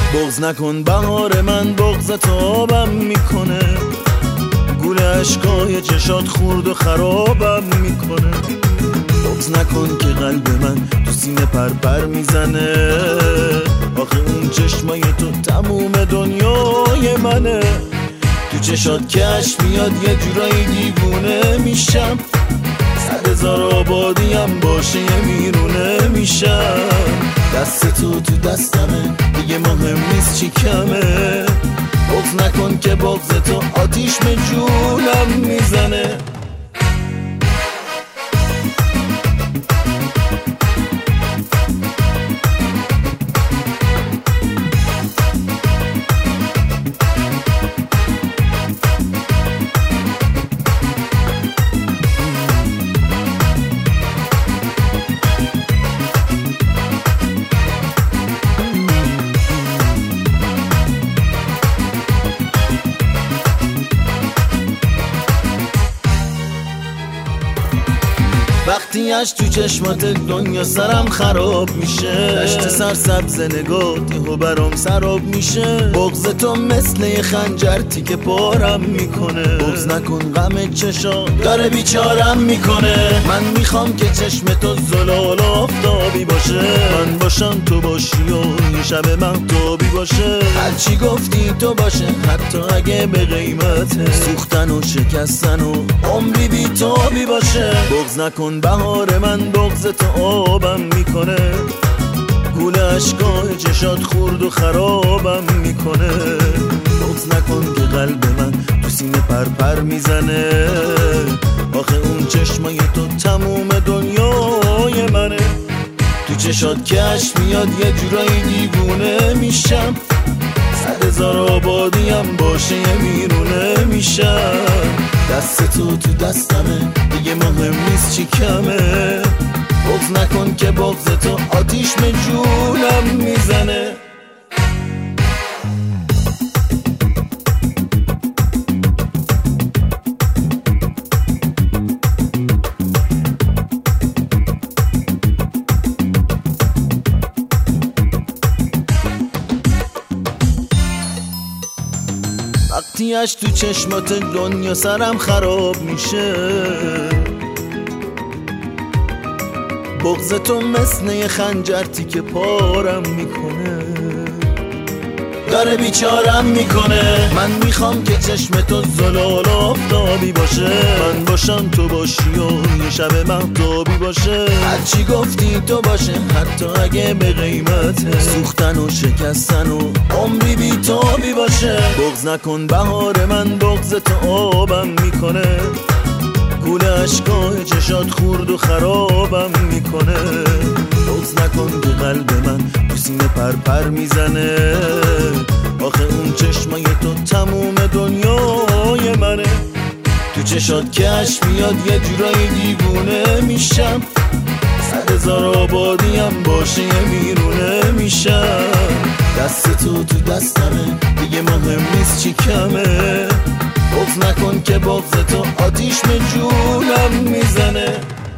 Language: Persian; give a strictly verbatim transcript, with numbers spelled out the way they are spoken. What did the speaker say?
بغض نکن بهار من، بغض تو آبم میکنه، گول عشقای چشات خورد و خرابم میکنه. بغض نکن که قلب من تو سینه پر پر میزنه، آخه اون چشمای تو تموم دنیای منه. تو چشات که عشق میاد یه جورایی دیوونه میشم، صد هزار آبادیم باشه یه میرونه میشم. دست تو تو دستمه دیگه مهم نیست چی کمه، بغض نکن که بغض تو آتیش به جونم میزنه. وقتی اش تو چشمات دنیا سرم خراب میشه، دشت سرسبز نگات یهو برام سراب میشه. بغض تو مثل یه خنجر تیکه پارم میکنه، بغض نکن غم چشا داره بیچارم میکنه. من میخوام که چشم تو زلال آفتابی باشه، من باشم تو باشی و یه شب مهتابی باشه. هرچی گفتی تو باشه حتی اگه به قیمت سوختن و شکستن و عمری بی‌تابی باشه. بغض نکن بهار من، بغض تو آبم میکنه، گول عشقای چشات خورد و خرابم میکنه. بغض نکن که قلب من تو سینه پر پر میزنه، آخه اون چشمای تو تموم دنیای منه. تو چشات که عشق میاد یه جورایی دیوونه میشم، صد هزار آبادیم باشه یه میرونه میشم. دست تو تو دستمه دیگه مهم نیست چی کمه، بغض نکن که بغض تو آتیش به جونم میزنه. وقتی اش تو چشمات دنیا سرم خراب میشه، بغض تو مثل یه خنجر تیکه پارم میکنه، داره بیچارم میکنه. من میخوام که چشم تو زلال آفتابی باشه، من باشم تو باشی و یه شب مهتابی باشه. هرچی گفتی تو باشه حتی اگه به قیمت سوختن و شکستن و عمری بی‌تابی باشه. بغض نکن بهار من، بغض تو آبم میکنه، گول عشقای چشات خورد و خرابم میکنه. بغض نکن که قلب من تو سینه پر پر میزنه، آخه اون چشمای تو تموم دنیای منه. تو چشات که عشق میاد یه جورایی دیوونه میشم، صد هزار آبادیم باشه یه میرونه میشم. دست تو تو دستمه دیگه مهم نیست چی کمه، بغض نکن که بغض تو آتیش به جونم میزنه.